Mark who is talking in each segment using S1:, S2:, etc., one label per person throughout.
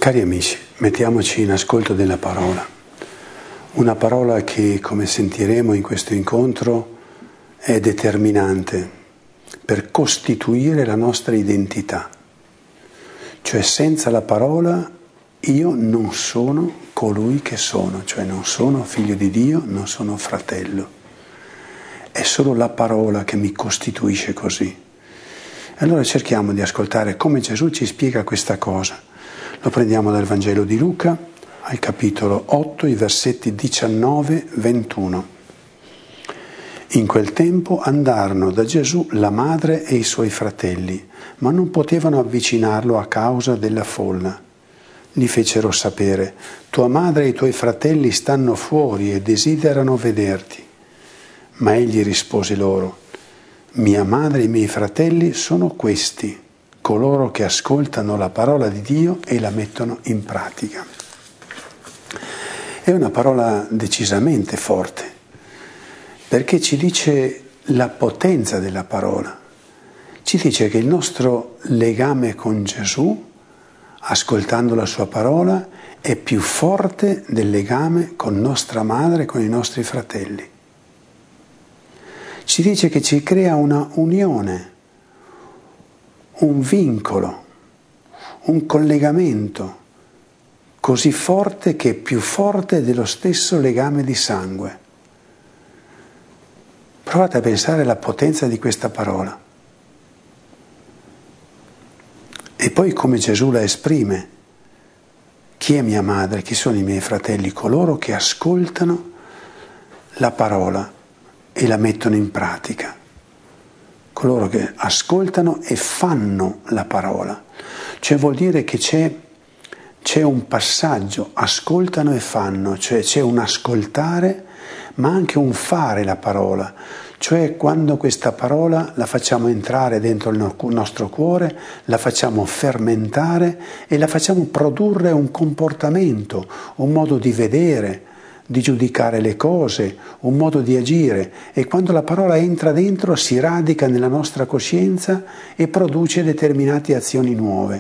S1: Cari amici, mettiamoci in ascolto della parola. Una parola che, come sentiremo in questo incontro, è determinante per costituire la nostra identità. Cioè, senza la parola io non sono colui che sono, cioè non sono figlio di Dio, non sono fratello. È solo la parola che mi costituisce così. Allora cerchiamo di ascoltare come Gesù ci spiega questa cosa. Lo prendiamo dal Vangelo di Luca, al capitolo 8, i versetti 19-21. In quel tempo andarono da Gesù la madre e i suoi fratelli, ma non potevano avvicinarlo a causa della folla. Gli fecero sapere: tua madre e i tuoi fratelli stanno fuori e desiderano vederti. Ma egli rispose loro: mia madre e i miei fratelli sono questi, coloro che ascoltano la parola di Dio e la mettono in pratica. È una parola decisamente forte, perché ci dice la potenza della parola. Ci dice che il nostro legame con Gesù, ascoltando la sua parola, è più forte del legame con nostra madre e con i nostri fratelli. Ci dice che ci crea una unione, un vincolo, un collegamento così forte che è più forte dello stesso legame di sangue. Provate a pensare alla potenza di questa parola. E poi come Gesù la esprime. Chi è mia madre? Chi sono i miei fratelli? Coloro che ascoltano la parola e la mettono in pratica. Coloro che ascoltano e fanno la parola. Cioè vuol dire che c'è un passaggio, ascoltano e fanno, cioè c'è un ascoltare ma anche un fare la parola. Cioè quando questa parola la facciamo entrare dentro il nostro cuore, la facciamo fermentare e la facciamo produrre un comportamento, un modo di vedere, di giudicare le cose, un modo di agire, e quando la parola entra dentro si radica nella nostra coscienza e produce determinate azioni nuove.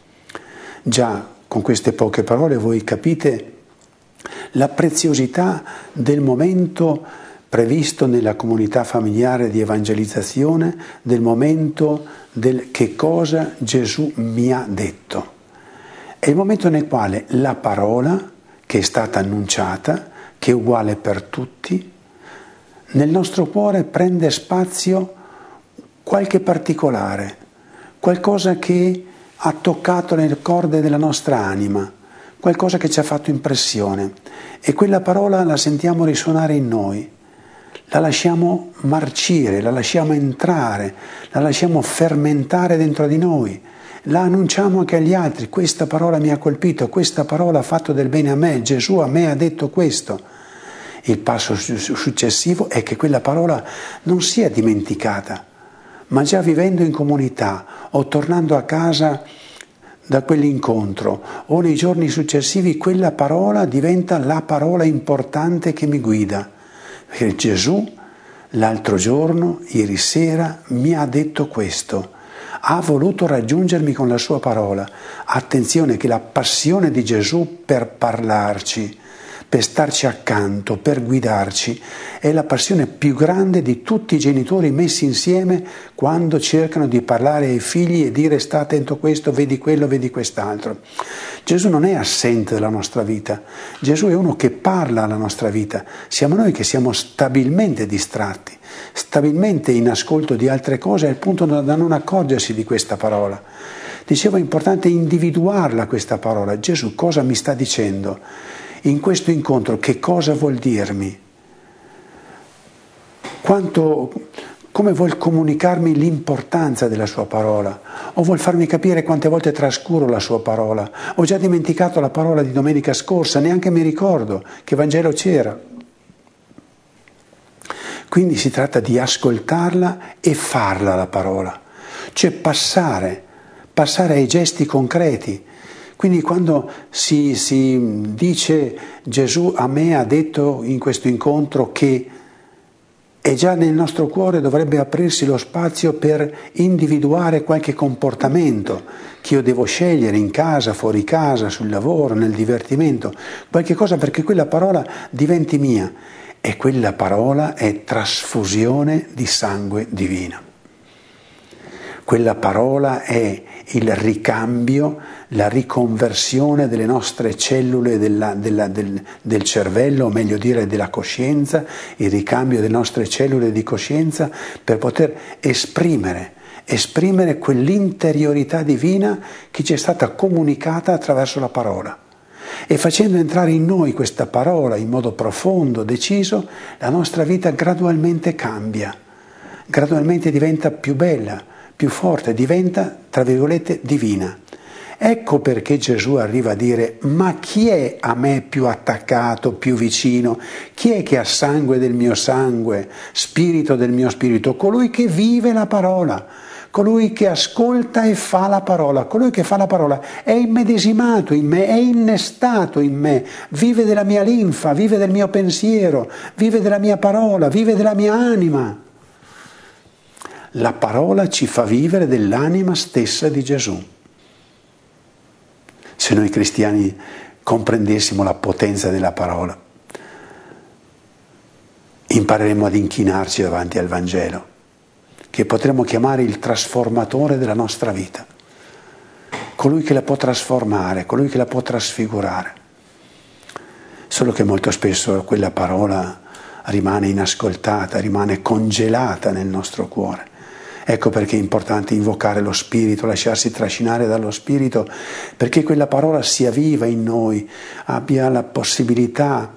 S1: Già con queste poche parole voi capite la preziosità del momento previsto nella comunità familiare di evangelizzazione, del momento del che cosa Gesù mi ha detto. È il momento nel quale la parola che è stata annunciata, che è uguale per tutti, nel nostro cuore prende spazio qualche particolare, qualcosa che ha toccato le corde della nostra anima, qualcosa che ci ha fatto impressione, e quella parola la sentiamo risuonare in noi, la lasciamo marcire, la lasciamo entrare, la lasciamo fermentare dentro di noi. La annunciamo anche agli altri: questa parola mi ha colpito, questa parola ha fatto del bene a me, Gesù a me ha detto questo. Il passo successivo è che quella parola non sia dimenticata, ma già vivendo in comunità o tornando a casa da quell'incontro o nei giorni successivi, quella parola diventa la parola importante che mi guida. Perché Gesù l'altro giorno, ieri sera, mi ha detto questo. Ha voluto raggiungermi con la sua parola. Attenzione che la passione di Gesù per parlarci, per starci accanto, per guidarci, è la passione più grande di tutti i genitori messi insieme quando cercano di parlare ai figli e dire: sta attento a questo, vedi quello, vedi quest'altro. Gesù non è assente dalla nostra vita, Gesù è uno che parla alla nostra vita. Siamo noi che siamo stabilmente distratti, stabilmente in ascolto di altre cose al punto da non accorgersi di questa parola. Dicevo, è importante individuarla questa parola. Gesù cosa mi sta dicendo? In questo incontro che cosa vuol dirmi? Come vuol comunicarmi l'importanza della sua parola? O vuol farmi capire quante volte trascuro la sua parola? Ho già dimenticato la parola di domenica scorsa, neanche mi ricordo che Vangelo c'era. Quindi si tratta di ascoltarla e farla la parola, cioè passare ai gesti concreti. Quindi quando si dice Gesù a me ha detto in questo incontro che, E già nel nostro cuore dovrebbe aprirsi lo spazio per individuare qualche comportamento che io devo scegliere in casa, fuori casa, sul lavoro, nel divertimento, qualche cosa perché quella parola diventi mia. E quella parola è trasfusione di sangue divino. Quella parola è il ricambio, la riconversione delle nostre cellule del cervello, o meglio dire della coscienza, il ricambio delle nostre cellule di coscienza per poter esprimere quell'interiorità divina che ci è stata comunicata attraverso la parola. E facendo entrare in noi questa parola in modo profondo, deciso, la nostra vita gradualmente cambia, gradualmente diventa più bella, più forte, diventa, tra virgolette, divina. Ecco perché Gesù arriva a dire: ma chi è a me più attaccato, più vicino? Chi è che ha sangue del mio sangue, spirito del mio spirito? Colui che vive la parola, colui che ascolta e fa la parola, colui che fa la parola è immedesimato in me, è innestato in me, vive della mia linfa, vive del mio pensiero, vive della mia parola, vive della mia anima. La parola ci fa vivere dell'anima stessa di Gesù. Se noi cristiani comprendessimo la potenza della parola, impareremo ad inchinarci davanti al Vangelo, che potremmo chiamare il trasformatore della nostra vita, colui che la può trasformare, colui che la può trasfigurare. Solo che molto spesso quella parola rimane inascoltata, rimane congelata nel nostro cuore. Ecco perché è importante invocare lo Spirito, lasciarsi trascinare dallo Spirito, perché quella parola sia viva in noi, abbiamo la possibilità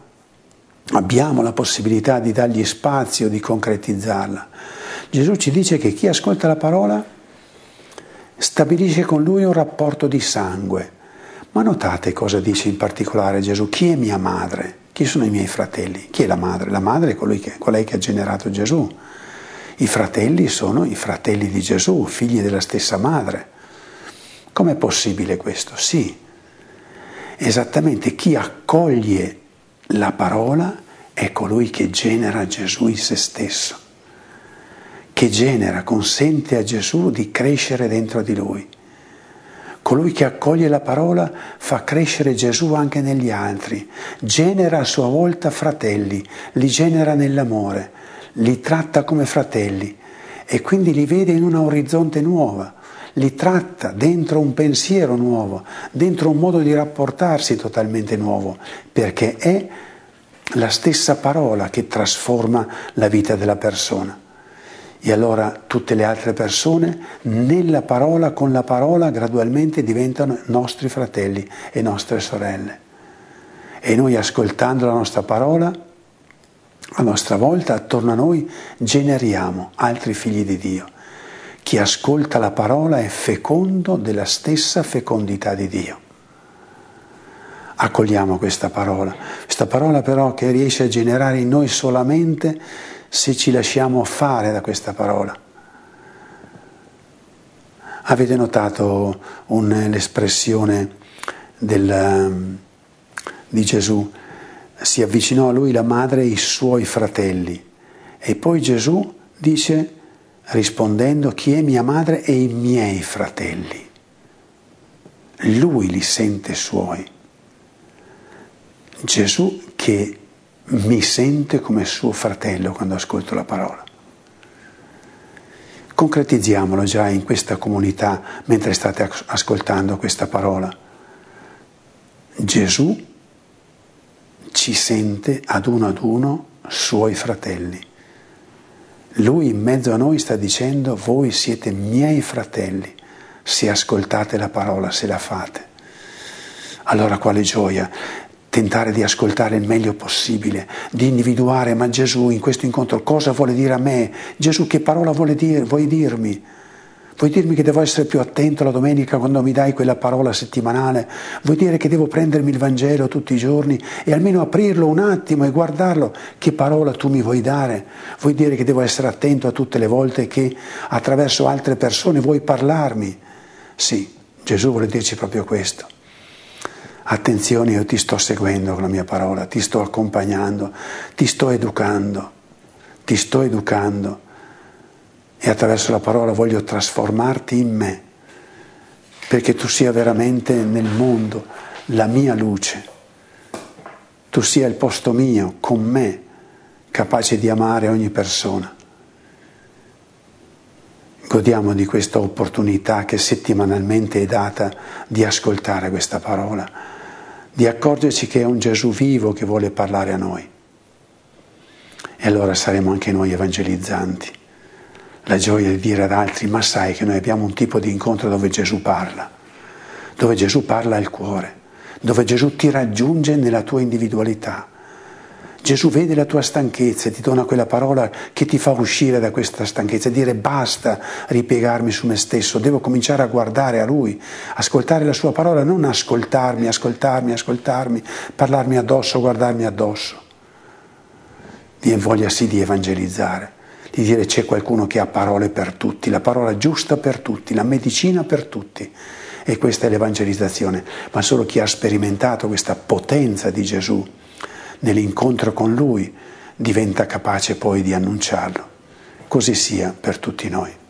S1: di dargli spazio, di concretizzarla. Gesù ci dice che chi ascolta la parola stabilisce con lui un rapporto di sangue. Ma notate cosa dice in particolare Gesù: chi è mia madre? Chi sono i miei fratelli? Chi è la madre? La madre è colei che ha generato Gesù. I fratelli sono i fratelli di Gesù, figli della stessa madre. Com'è possibile questo? Sì, esattamente chi accoglie la parola è colui che genera Gesù in se stesso, che consente a Gesù di crescere dentro di lui. Colui che accoglie la parola fa crescere Gesù anche negli altri, genera a sua volta fratelli, li genera nell'amore, li tratta come fratelli e quindi li vede in un orizzonte nuovo, li tratta dentro un pensiero nuovo, dentro un modo di rapportarsi totalmente nuovo, perché è la stessa parola che trasforma la vita della persona. E allora tutte le altre persone nella parola, con la parola, gradualmente diventano nostri fratelli e nostre sorelle. E noi, ascoltando la nostra parola, a nostra volta attorno a noi generiamo altri figli di Dio. Chi ascolta la parola è fecondo della stessa fecondità di Dio. Accogliamo questa parola però che riesce a generare in noi solamente se ci lasciamo fare da questa parola. Avete notato l'espressione di Gesù? Si avvicinò a lui la madre e i suoi fratelli. E poi Gesù dice, rispondendo: chi è mia madre e i miei fratelli? Lui li sente suoi. Gesù che mi sente come suo fratello quando ascolto la parola. Concretizziamolo già in questa comunità mentre state ascoltando questa parola. Gesù ci sente ad uno suoi fratelli. Lui in mezzo a noi sta dicendo: voi siete miei fratelli se ascoltate la parola, se la fate. Allora quale gioia tentare di ascoltare il meglio possibile, di individuare: ma Gesù in questo incontro cosa vuole dire a me? Gesù che parola vuoi dirmi? Vuoi dirmi che devo essere più attento la domenica quando mi dai quella parola settimanale? Vuoi dire che devo prendermi il Vangelo tutti i giorni e almeno aprirlo un attimo e guardarlo? Che parola tu mi vuoi dare? Vuoi dire che devo essere attento a tutte le volte che attraverso altre persone vuoi parlarmi? Sì, Gesù vuole dirci proprio questo. Attenzione, io ti sto seguendo con la mia parola, ti sto accompagnando, ti sto educando, ti sto educando e attraverso la parola voglio trasformarti in me, perché tu sia veramente nel mondo la mia luce, tu sia il posto mio con me, capace di amare ogni persona. Godiamo di questa opportunità che settimanalmente è data di ascoltare questa parola, di accorgerci che è un Gesù vivo che vuole parlare a noi. E allora saremo anche noi evangelizzanti. La gioia di dire ad altri, ma sai che noi abbiamo un tipo di incontro dove Gesù parla al cuore, dove Gesù ti raggiunge nella tua individualità. Gesù vede la tua stanchezza e ti dona quella parola che ti fa uscire da questa stanchezza e dire basta ripiegarmi su me stesso, devo cominciare a guardare a Lui, ascoltare la sua parola, non ascoltarmi, parlarmi addosso, guardarmi addosso. Viene voglia sì di evangelizzare, di dire c'è qualcuno che ha parole per tutti, la parola giusta per tutti, la medicina per tutti. E questa è l'evangelizzazione, ma solo chi ha sperimentato questa potenza di Gesù nell'incontro con Lui diventa capace poi di annunciarlo. Così sia per tutti noi.